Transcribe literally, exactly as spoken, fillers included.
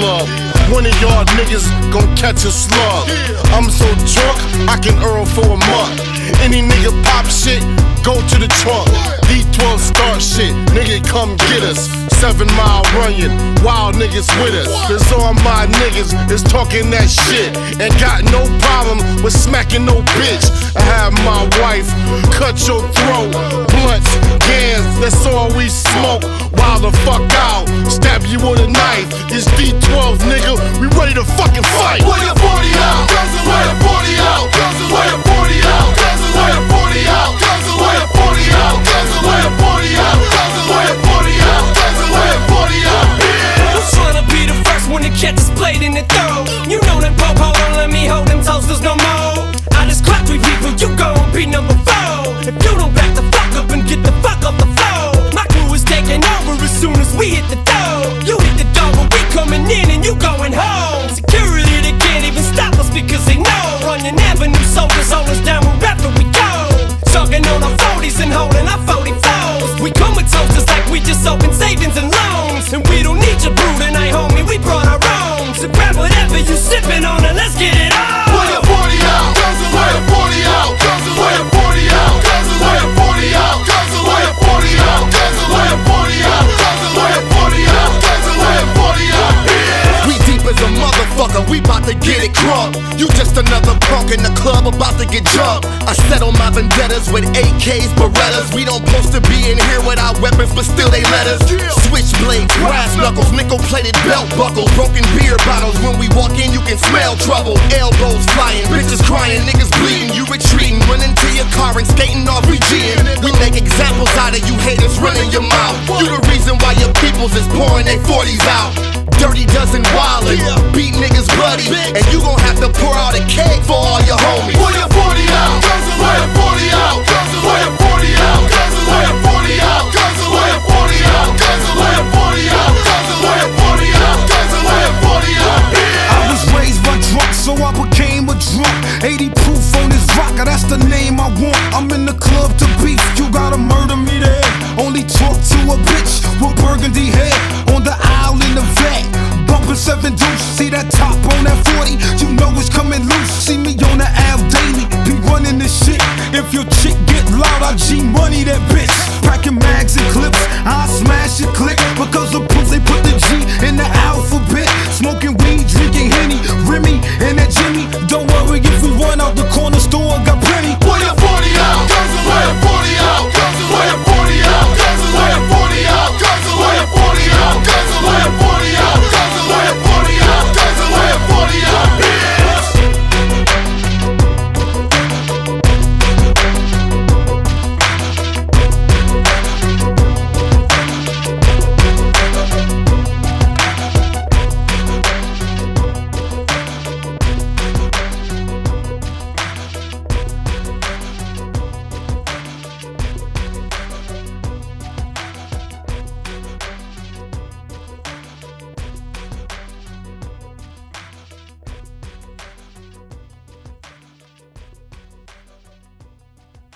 club. One of y'all niggas gon' catch a slug. I'm so drunk, I can earn for a month. Any nigga pop shit, go to the trunk. D twelve start shit, nigga come get us. Seven mile running, wild niggas with us. Cause all my niggas is talking that shit. And got no problem with smacking no bitch. I have my wife cut your throat. Blunts, cans, that's all we smoke. Wild the fuck out, stab you with a knife. It's D twelve, nigga, we ready to fucking fight. Where your forty out? Where your forty out? Where your forty out? Where your forty out? Where your forty out? Where your forty out? Where your forty out? Where your forty out? Who's tryna be the first one to catch this blade in the throat? You know that popo don't let me hold them toasters no more. I just clap three people, you gon' be number four. If you don't back the fuck up and get the fuck off the floor, my crew is taking over as soon as we hit the door. You hit the door, but we coming in and you going home. Security, they can't even stop us because they know. Running Avenue soldiers hold us down wherever we go. Chugging on our forties and holding our forty-fours. We come with toasters like we just opened savings and loans. And we don't need your brew tonight, homie, we brought our own. So grab whatever you sipping on and let's get it on. Where your forty out? Where your forty out? Where your forty out? Where your forty out? Where your forty out? Where your forty out? Where your forty out? Where your forty out? We deep as a motherfucker, we bout to get it crunk. You just another punk in the club about to get jumped. I settle my vendettas with A Ks, Berettas. We don't supposed to be in here with our weapons, but still they let us. Switchblades, brass knuckles, nickel-plated belt buckles, broken beer bottles. When we walk in, you can smell trouble. Elbows flying, bitches crying, niggas bleeding. You retreating, running to your car and skating off V G'ing. We make examples out of you haters running your mouth. You the reason why your peoples is pouring their forties out. Dirty dozen wildin', beat niggas bloody, and you gon' have to pour out a cake for all your homies. Where your forty out? Where your forty out? Where your forty out? Where your forty out? Where your forty out? Where your forty out? Where your forty out? Where your forty out? I was raised by drunk, so I became a drunk. eighty proof on this rocker, that's the name I want. I'm in the club to beef, you gotta murder me there. Only talk to a bitch with burgundy hair. On the aisle in the vet, bumping seven deuce. See that top on that forty, you know it's coming loose. See me on the Av daily, be running this shit. If your chick get loud, I G-money that bitch. Packing mags and clips, I smash your click. Because the proof they put the G in the alphabet. Smoking weed, drinking Henny, Remy, and that Jimmy. Don't worry if